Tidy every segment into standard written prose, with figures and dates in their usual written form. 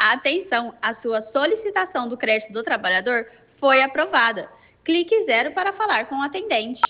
Atenção, a sua solicitação do crédito do trabalhador foi aprovada. Clique 0 para falar com o atendente.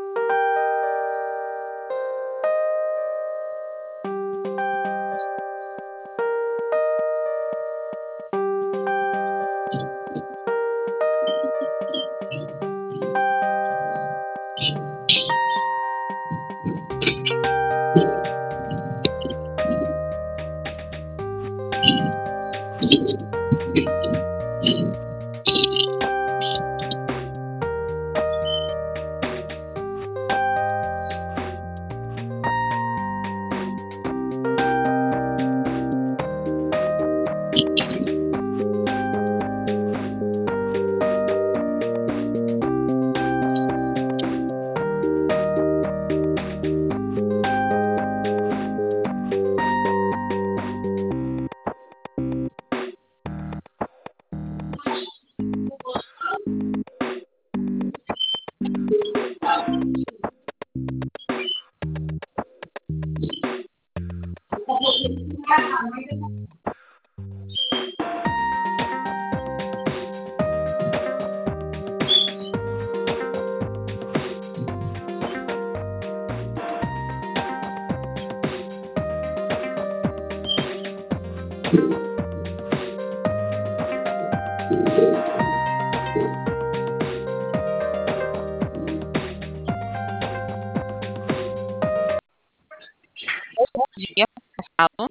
Bom dia, falo.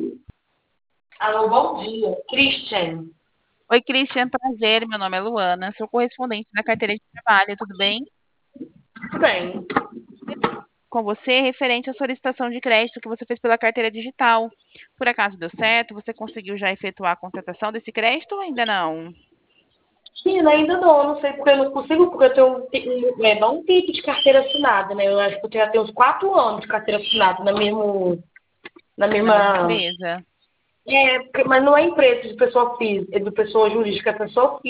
Alô, bom dia. Christian. Oi, Cristian, prazer. Meu nome é Luana, sou correspondente da carteira de trabalho, tudo bem? Tudo bem? Com você, referente à solicitação de crédito que você fez pela carteira digital. Por acaso deu certo? Você conseguiu já efetuar a contratação desse crédito ou ainda não? Sim, ainda não sei porque eu não consigo, porque eu tenho não um tipo de carteira assinada, né? Eu acho que eu já tenho uns 4 anos de carteira assinada na Na mesma mesma. empresa? Mas não é empresa de pessoa física, é de pessoa jurídica, é pessoa